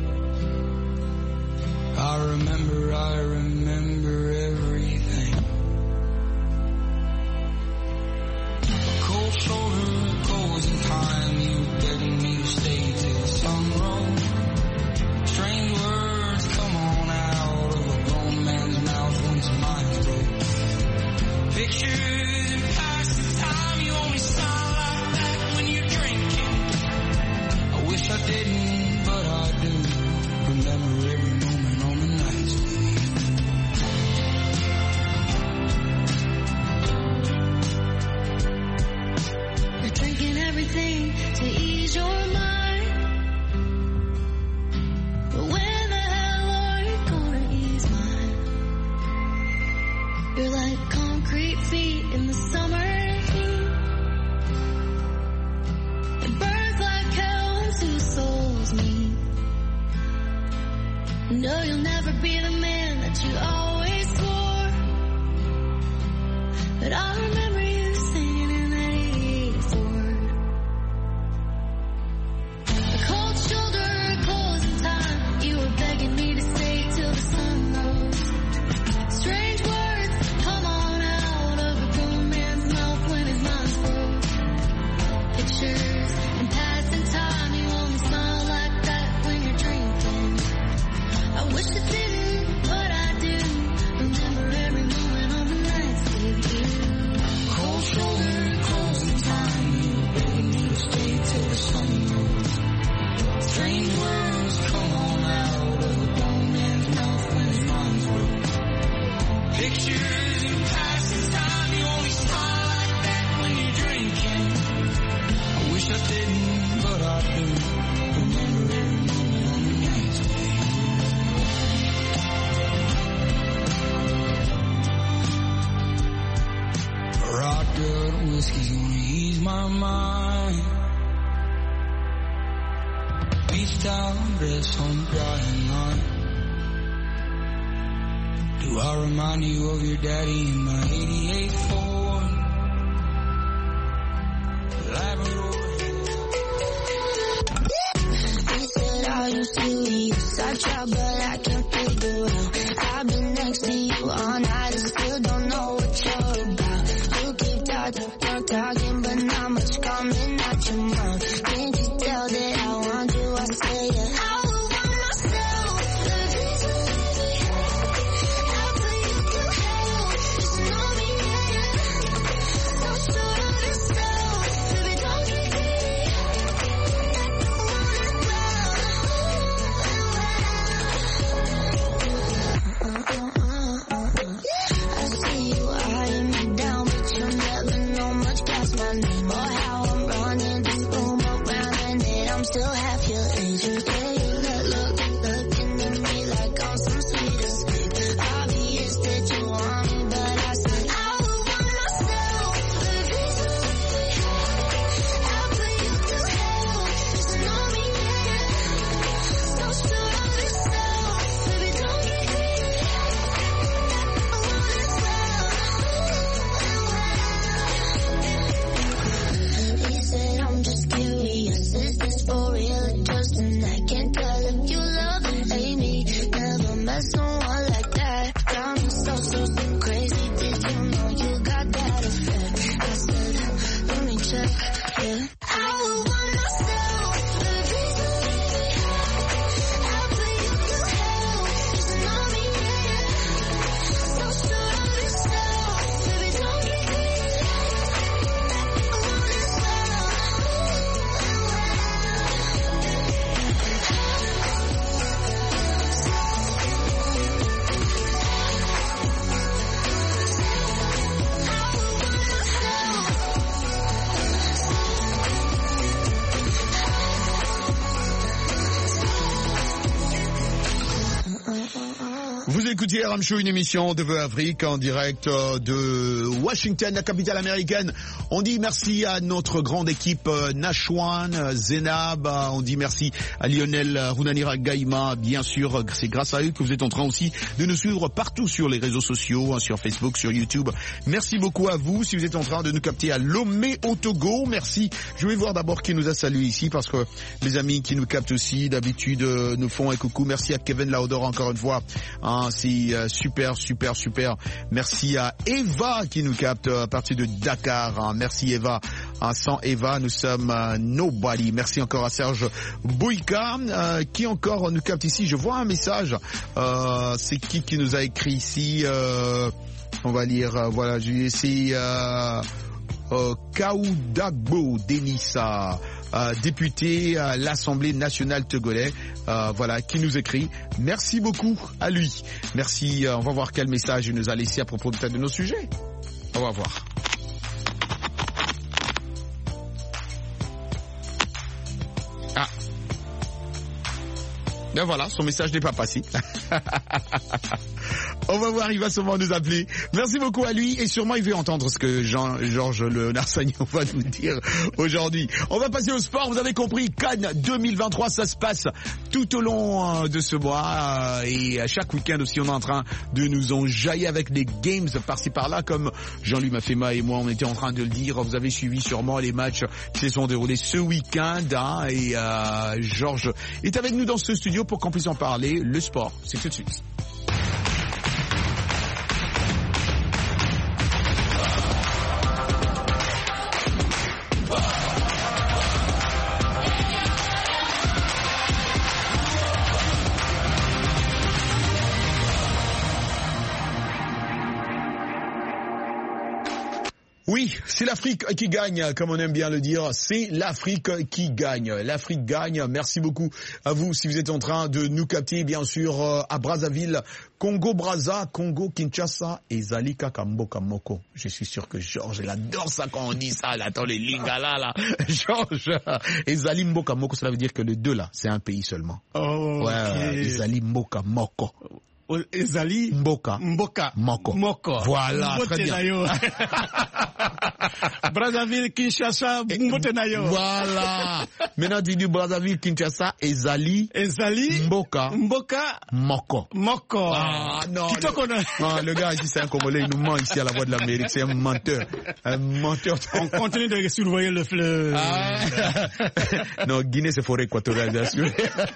I remember everything. A cold shoulder, goes in time, you begging me to stay till the sun rose. Strange words come on out of a grown man's mouth when his mind's broke. Pictures and past the time, you only sound like that when you're drinking. I wish I didn't, but I do. Remember every moment on the nights with you. You're drinking everything to ease your mind. But when the hell are you gonna ease mine? You're like concrete feet in the summer heat. It burns like hell when two souls meet. No, you'll never be the man that you always swore. But I remember you singing in that 88 Ford. Face down, dress on the drying line. Do I remind you of your daddy in my 88 Ford? Labrador. He said, are you serious? I tried, but I can't figure out. I've been next to you all night and still don't know what you're about. You keep talking, but not much coming out your mouth. Can't you tell that I want you? I say it. I would want myself. Please believe me. I'll put you through hell. Just know me, yeah. Don't shoot on yourself. Baby, don't get greedy. I see you eyeing me down, but you never know much past my name or how I'm running this room around, and that I'm still half your age. Yeah, you looking at me like I'm some sweet escape. Obvious that you want me, but I said I would want myself. Please believe me. I'll put you through hell. Just know me, yeah. Don't shoot on yourself. Baby, don't get greedy. He said, I'm just curious, is this for real or just an act? Can't tell if you love and hate me. Never met someone like that. Got me so crazy. Did you know you got that effect? I said, let me check, yeah. I would want myself. Please believe me. I'll put you through hell. Just know me, yeah. Don't shoot on yourself. Baby, don't get greedy. Vous écoutez RM Show, une émission de Vœux Afrique en direct de Washington, la capitale américaine. On dit merci à notre grande équipe Nashwan, Zenab, on dit merci à Lionel Runanira Gaïma, bien sûr, c'est grâce à eux que vous êtes en train aussi de nous suivre partout sur les réseaux sociaux, sur Facebook, sur YouTube. Merci beaucoup à vous, si vous êtes en train de nous capter à Lomé au Togo, merci. Je vais voir d'abord qui nous a salué ici, parce que les amis qui nous captent aussi, d'habitude, nous font un coucou. Merci à Kevin Laudor encore une fois. C'est super. Merci à Eva qui nous capte à partir de Dakar. Merci Eva. Sans Eva, nous sommes nobody. Merci encore à Serge Bouyka qui encore nous capte ici. Je vois un message. C'est qui nous a écrit ici? On va lire. Voilà, c'est Kaoudagbo Denissa, député à l'Assemblée nationale togolais, voilà, qui nous écrit. Merci beaucoup à lui. Merci. On va voir quel message il nous a laissé à propos de nos sujets. On va voir. Ah. Ben voilà, son message n'est pas passé. On va voir, il va sûrement nous appeler. Merci beaucoup à lui et sûrement il veut entendre ce que Georges Le Narsagnon va nous dire aujourd'hui. On va passer au sport, vous avez compris, Cannes 2023, ça se passe tout au long de ce mois et à chaque week-end aussi on est en train de nous enjailler avec des games par-ci par-là comme Jean-Louis Mafema et moi on était en train de le dire. Vous avez suivi sûrement les matchs qui se sont déroulés ce week-end et Georges est avec nous dans ce studio pour qu'on puisse en parler. Le sport, c'est tout de suite. Oui, c'est l'Afrique qui gagne, comme on aime bien le dire. C'est l'Afrique qui gagne. L'Afrique gagne. Merci beaucoup à vous si vous êtes en train de nous capter, bien sûr, à Brazzaville, Congo-Brazza, Congo-Kinshasa et Zali Kakamboka Moko. Je suis sûr que Georges, il adore ça quand on dit ça. Là, attends, les lingala, là. Georges. Et Zali Mboka Moko, cela veut dire que les deux, là, c'est un pays seulement. Oh, ouais, okay. Zali Mboka Moko. Ezali Mboka Moko. Voilà, très bien. Brazzaville, Kinshasa, Mbotenayo. Voilà. Maintenant, tu dis Brazzaville, Kinshasa, Ezali Mboka Moko. Ah, non. Le gars ici, c'est un Congolais, il nous ment ici à la Voix de l'Amérique. C'est un menteur. On continue de surveiller le fleuve. Non, Guinée, c'est forêt équatoriale, bien sûr.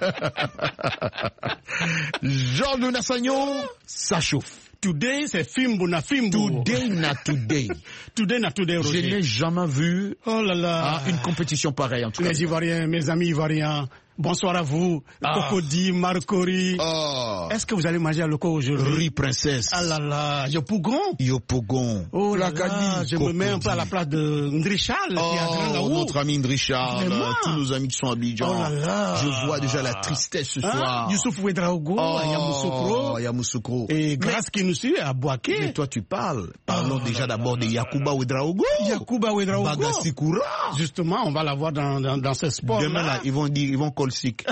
Jean de Nassagnon, ça chauffe. Today, c'est Fimbo na Fimbo. Today na today. Today na today, Roger. Je n'ai jamais vu une compétition pareille, en tout cas. Les Ivoiriens, mes amis Ivoiriens, bonsoir à vous. Cocody, Marcori. Est-ce que vous allez manger à Loko aujourd'hui? Riz princesse. Ah là là, Yopougon. Oh là là, je me mets un peu à la place de Ndrichal. Notre ami Ndrichal, tous nos amis qui sont à Abidjan. Oh là là. Je vois déjà la tristesse ce soir. Youssouf Ouedraogo, Yamoussoukro. Et grâce qui nous suit à Boaké. Mais toi tu parles. Parlons déjà d'abord de Yacouba Ouedraogo. Bagassikoura. Justement, on va la voir dans ce sport. Demain là, ils vont colsic.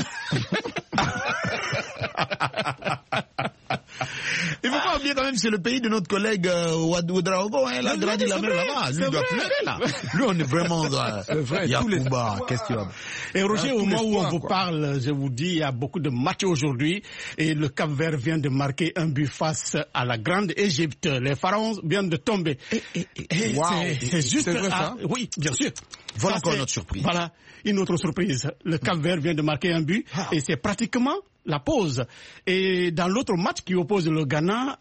Il faut pas oublier quand même, c'est le pays de notre collègue Ouedraogo, il a grandi la mer là-bas. Lui, il doit pleurer là. Lui, on est vraiment Yacouba. Qu'est-ce qu'il y a? Et Roger, au moment où on vous parle, je vous dis, il y a beaucoup de matchs aujourd'hui. Et le Cap-Vert vient de marquer un but face à la grande Égypte. Les pharaons viennent de tomber. C'est juste vrai, ça? Oui, bien sûr. Voilà encore notre surprise. Voilà, une autre surprise. Le Cap-Vert vient de marquer un but et c'est pratiquement la pause. Et dans l'autre match qui oppose le Ghana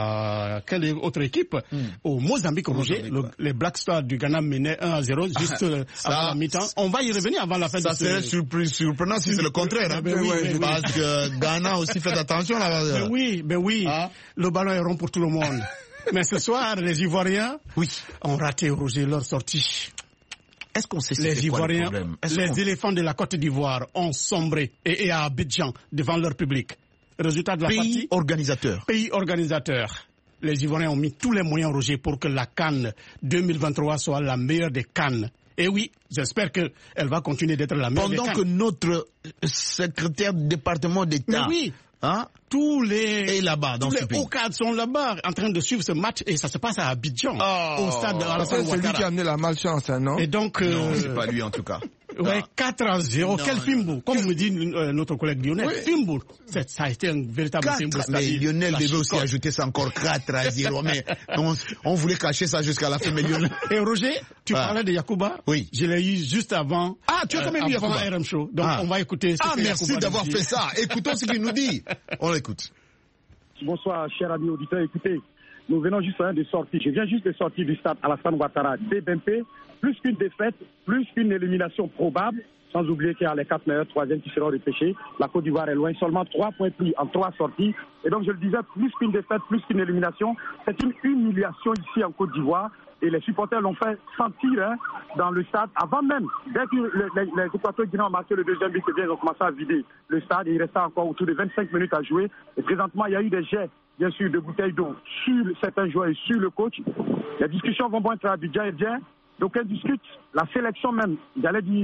à quelle autre équipe? Au Mozambique, Roger, les Black Stars du Ghana menaient 1-0 juste avant la mi-temps. On va y revenir avant la fin de ça serait surprenant si c'est le contraire. Hein? Parce que Ghana aussi fait attention là. Ben oui. Le ballon est rond pour tout le monde. Mais ce soir, les Ivoiriens ont raté, Roger, leur sortie. Est-ce qu'on sait les Ivoiriens, les éléphants de la Côte d'Ivoire ont sombré et à Abidjan devant leur public. Résultat de la partie. Pays organisateur. Les Ivoiriens ont mis tous les moyens, Roger, pour que la CAN 2023 soit la meilleure des CAN. Et oui, j'espère qu'elle va continuer d'être la meilleure des CAN. Pendant que notre secrétaire du département d'État... Mais oui. Tous les hauts cadres sont là-bas en train de suivre ce match et ça se passe à Abidjan, au stade Alassane Ouattara. C'est lui qui a amené la malchance, non? Et donc, non, c'est pas lui en tout cas. Ouais, 4-0. Quel Fimbo, comme me dit notre collègue Lionel. Fimbo, ça a été un véritable Fimbo. Mais Lionel devait aussi ajouter ça encore 4-0. Mais on voulait cacher ça jusqu'à la fin. Mais Lionel... Et Roger, tu parlais de Yacouba? Oui. Je l'ai eu juste avant. Tu as quand même eu Yacouba? RM Show. Donc on va écouter ce que merci d'avoir fait ça. Écoutons ce qu'il nous dit. On l'écoute. Bonsoir, chers amis auditeurs. Écoutez, nous venons juste de sortir. Je viens juste de sortir du stade Alassane Ouattara. DBMP, plus qu'une défaite, plus qu'une élimination probable, sans oublier qu'il y a les 4 meilleurs troisièmes qui seront repêchés. La Côte d'Ivoire est loin, seulement 3 points pris en 3 sorties. Et donc je le disais, plus qu'une défaite, plus qu'une élimination, c'est une humiliation ici en Côte d'Ivoire. Et les supporters l'ont fait sentir dans le stade avant même. Dès que les Équatoriens guinéens ont marqué le deuxième but, ils ont commencé à vider le stade. Et il restait encore autour de 25 minutes à jouer. Et présentement, il y a eu des jets, bien sûr, de bouteilles d'eau sur certains joueurs et sur le coach. Les discussions vont bon être à Abidjan et bien. Donc, on discute la sélection même. J'allais dire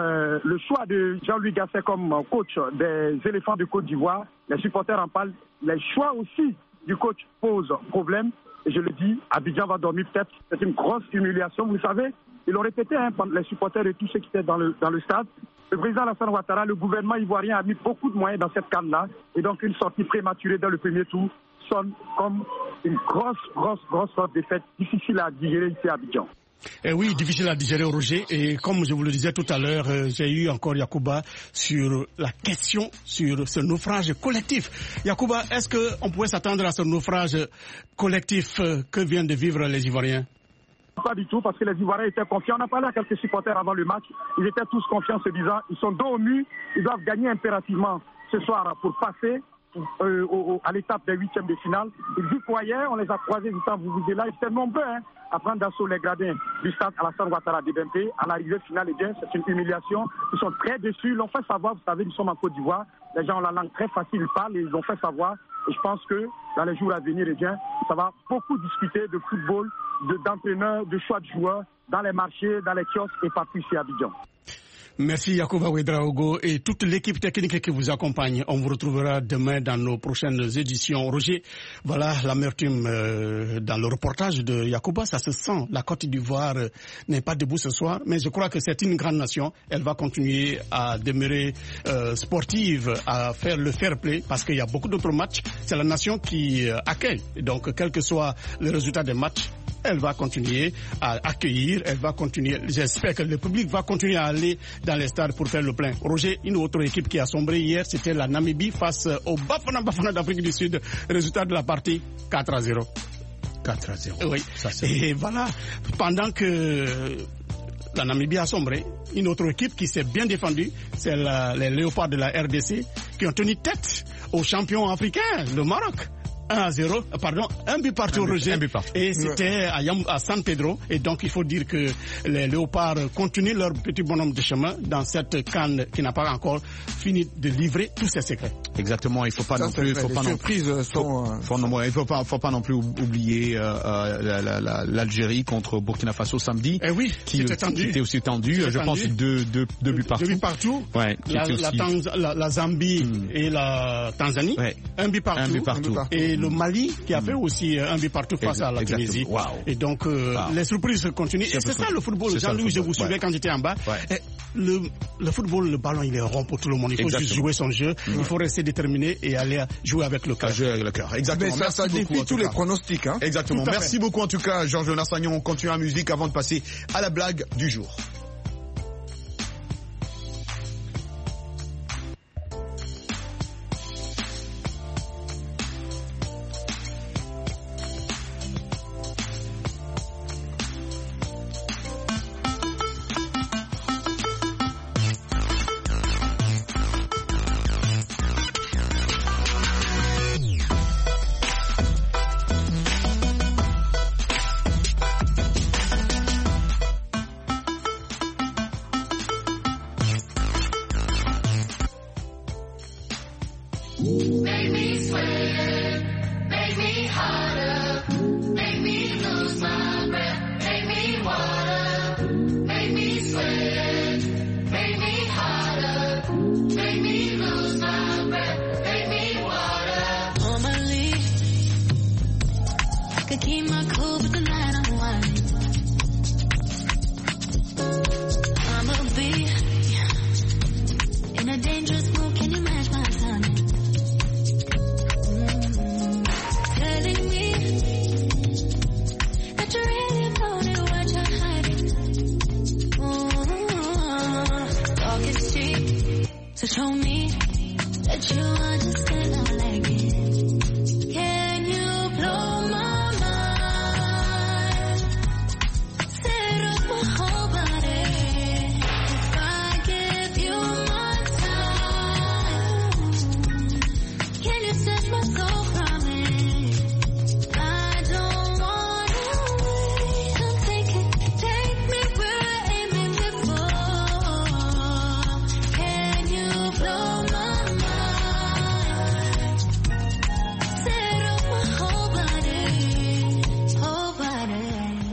le choix de Jean-Louis Gasset comme coach des éléphants de Côte d'Ivoire. Les supporters en parlent. Les choix aussi du coach posent problème. Et je le dis, Abidjan va dormir peut-être. C'est une grosse humiliation. Vous savez, ils l'ont répété, les supporters et tous ceux qui étaient dans le stade. Le président Alassane Ouattara, le gouvernement ivoirien a mis beaucoup de moyens dans cette canne-là. Et donc, une sortie prématurée dans le premier tour sonne comme une grosse défaite difficile à digérer ici à Abidjan. Oui, difficile à digérer, Roger. Et comme je vous le disais tout à l'heure, j'ai eu encore Yacouba sur la question sur ce naufrage collectif. Yacouba, est-ce qu'on pouvait s'attendre à ce naufrage collectif que viennent de vivre les Ivoiriens? Pas du tout, parce que les Ivoiriens étaient confiants. On a parlé à quelques supporters avant le match. Ils étaient tous confiants, se disant, ils sont dos au mur, ils doivent gagner impérativement ce soir pour passer à l'étape des huitièmes de finale. Ils y croyaient, on les a croisés du temps, vous là, ils étaient nombreux à prendre d'assaut les gradins du stade Alassane Ouattara de BMP. À l'arrivée finale, eh bien, c'est une humiliation. Ils sont très déçus, ils l'ont fait savoir, vous savez, nous sommes en Côte d'Ivoire. Les gens ont la langue très facile, ils parlent et ils l'ont fait savoir. Et je pense que dans les jours à venir, eh bien, ça va beaucoup discuter de football, d'entraîneurs, de choix de joueurs, dans les marchés, dans les kiosques et partout ici à Abidjan. Merci Yacouba Ouedraogo et toute l'équipe technique qui vous accompagne. On vous retrouvera demain dans nos prochaines éditions. Roger, voilà l'amertume dans le reportage de Yacouba, ça se sent. La Côte d'Ivoire n'est pas debout ce soir, mais je crois que c'est une grande nation. Elle va continuer à demeurer sportive, à faire le fair play, parce qu'il y a beaucoup d'autres matchs. C'est la nation qui accueille. Donc, quel que soit le résultat des matchs, elle va continuer à accueillir, elle va continuer. J'espère que le public va continuer à aller dans les stades pour faire le plein. Roger, une autre équipe qui a sombré hier, c'était la Namibie face au Bafana d'Afrique du Sud. Résultat de la partie 4-0. 4-0. Oui. Et voilà, pendant que la Namibie a sombré, une autre équipe qui s'est bien défendue, c'est les Léopards de la RDC qui ont tenu tête aux champions africains, le Maroc. 1-0, pardon, un but partout, Roger. Et c'était à San Pedro. Et donc, il faut dire que les Léopards continuent leur petit bonhomme de chemin dans cette CAN qui n'a pas encore fini de livrer tous ses secrets. Exactement, il faut pas non plus, faut pas non plus oublier l'Algérie contre Burkina Faso samedi. Eh oui, qui était aussi tendu. Je pense deux buts partout. 2 buts partout. Ouais, la Zambie et la Tanzanie. Ouais. Un but partout. Et le Mali qui a fait aussi un but partout face à la Tunisie. Wow. Et donc les surprises continuent. Et c'est ça le football. Jean-Louis, je vous suivais quand j'étais en bas. Ouais. Le football, le ballon, il est rond pour tout le monde. Il faut juste jouer son jeu. Il faut rester déterminé et aller jouer avec le cœur. Jouer avec le cœur. Exactement. Mais ça défie tous les pronostics. Hein. Exactement. Merci beaucoup en tout cas, Georges Nassagnon. On continue en musique avant de passer à la blague du jour. Make me sweat, make me harder, make me lose my breath, make me water, make me sweat, make me harder, make me lose my breath, make me water. Normally, I could keep my cool, but tonight I'm white. I'ma be in a dangerous mood, can you match my timing? Telling me that you really about it, what you're hiding. Talk is cheap, so show me that you understand I like it. Can you blow my mind? Set up my whole body. If I give you my time, can you set my soul from it? I don't wanna wait. Take me where I aiming before. Can you blow my mind? Set up my whole body, whole body.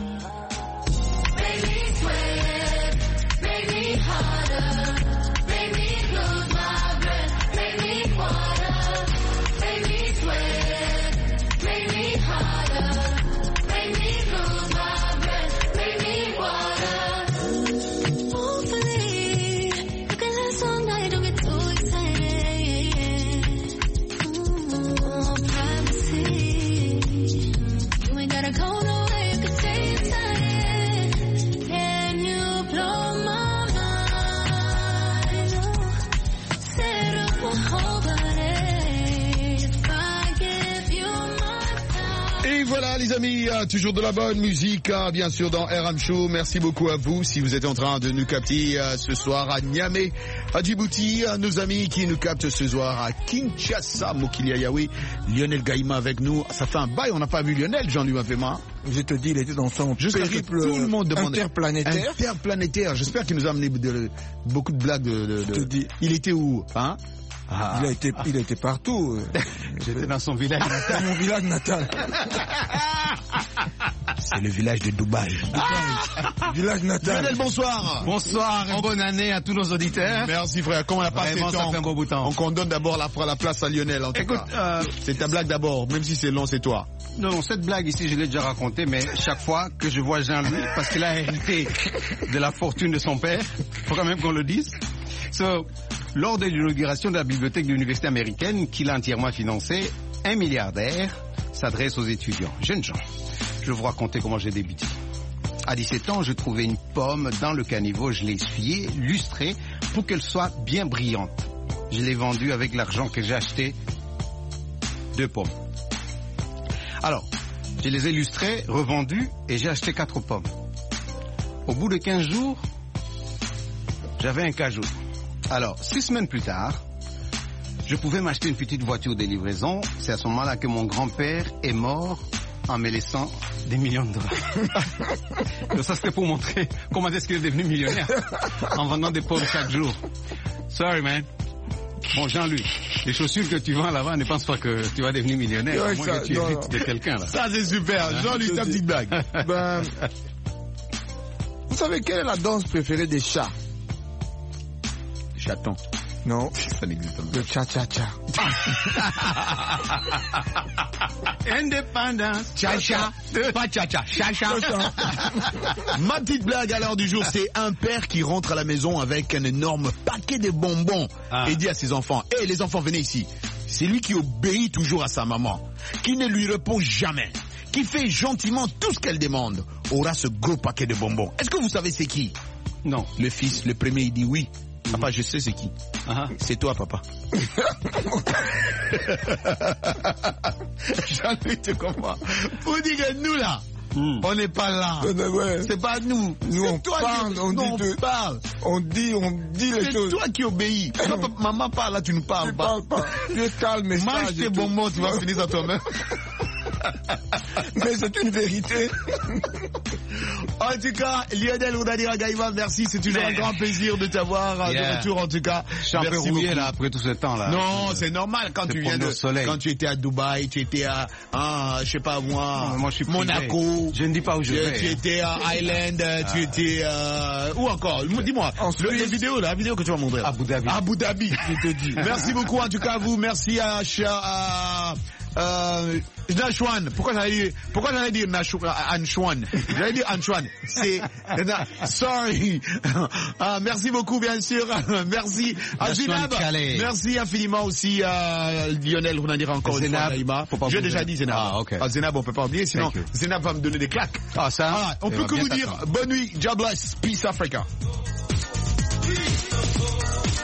Make me sweat, make me harder, make me lose my breath, make me water, make me sweat, make me harder, make me lose my breath, make me water. Hopefully, you can last all night, don't get too excited. Privacy, you ain't gotta go nowhere, you can stay inside. Can you blow my mind? Set up my whole body. If I give you my time. Et voilà les amis, toujours de la bonne musique, bien sûr dans RM Show. Merci beaucoup à vous si vous êtes en train de nous capter ce soir à Niamey, à Djibouti, à nos amis qui nous captent ce soir à Kinshasa, Mokilia Yahweh, Lionel Gaïma avec nous. Ça fait un bail, on n'a pas vu Lionel, Jean-Louis Mapema. Je te dis, il était dans son périple tout le monde demande interplanétaire. Interplanétaire, j'espère qu'il nous a amené beaucoup de blagues. Je te dis. Il était où, hein? Il a été partout. J'étais dans son village natal. Dans mon village natal. C'est le village de Dubaï. Village natal. Lionel, bonsoir. Bonsoir et bonne année à tous nos auditeurs. Merci frère. Comment on a passé le temps? Ça fait un beau bout de temps. On donne d'abord la place à Lionel. En tout cas. C'est ta blague d'abord, même si c'est long, c'est toi. Non, cette blague ici, je l'ai déjà racontée, mais chaque fois que je vois Jean-Louis, parce qu'il a hérité de la fortune de son père, faut quand même qu'on le dise. Lors de l'inauguration de la bibliothèque de l'université américaine, qu'il a entièrement financée, un milliardaire s'adresse aux étudiants, jeunes gens. Je vais vous raconter comment j'ai débuté. À 17 ans, je trouvais une pomme dans le caniveau, je l'ai essuyée, lustrée, pour qu'elle soit bien brillante. Je l'ai vendue avec l'argent que j'ai acheté 2 pommes. Alors, je les ai lustrées, revendues, et j'ai acheté 4 pommes. Au bout de 15 jours, j'avais un cajou. Alors, 6 semaines plus tard, je pouvais m'acheter une petite voiture de livraison. C'est à ce moment-là que mon grand-père est mort en me laissant des millions de dollars. Donc ça, c'était pour montrer comment est-ce qu'il est devenu millionnaire en vendant des pommes chaque jour. Sorry, man. Bon, Jean-Louis, les chaussures que tu vends là-bas, ne pense pas que tu vas devenir millionnaire. Ouais, à moins que tu hérites de quelqu'un, là. Ça, c'est super. Jean-Louis, ta petite blague. Vous savez quelle est la danse préférée des chats? Chaton. Non. Ça n'existe pas. Le cha-cha-cha. Indépendance. Cha-cha. Pas cha-cha. Cha-cha. Ma petite blague à l'heure du jour, c'est un père qui rentre à la maison avec un énorme paquet de bonbons et dit à ses enfants, hey, les enfants, venez ici. C'est lui qui obéit toujours à sa maman, qui ne lui répond jamais, qui fait gentiment tout ce qu'elle demande, aura ce gros paquet de bonbons. Est-ce que vous savez c'est qui? Non. Le fils, le premier, il dit oui. Papa, je sais c'est qui. C'est toi, papa. Jean-Louis, tu comprends? Vous dites que nous, là, on n'est pas là. C'est pas nous. Nous, on parle, on dit les choses. C'est toi qui obéis. Maman parle, là, tu nous parles pas. Tu es calme et mange tes bonbons, tu vas finir à toi-même. Mais c'est une vérité. En tout cas, Lionel Oudadira Gaïva, merci. C'est toujours un grand plaisir de t'avoir de retour, en tout cas. Je suis un peu rouillé, là, après tout ce temps-là. Non, c'est normal. Quand tu viens quand tu étais à Dubaï, tu étais à, je sais pas moi, Monaco. Je ne dis pas où je vais. Tu étais à Island, tu étais, où encore? Dis-moi. La vidéo que tu vas montrer. Abu Dhabi. Abu Dhabi, je te dis. Merci beaucoup, en tout cas, à vous. Merci à Nashwan. Pourquoi j'allais dire Anchouane? J'allais dire Anchouane. C'est, sorry. Merci beaucoup, bien sûr. Merci à Zenab. Merci infiniment aussi à Lionel. On en dira encore une fois. J'ai déjà dit Zenab. Ah, okay. Zenab, on peut pas oublier, sinon Zenab va me donner des claques. Ah, ça. Voilà. On peut que vous dire bonne nuit. God bless. Peace Africa.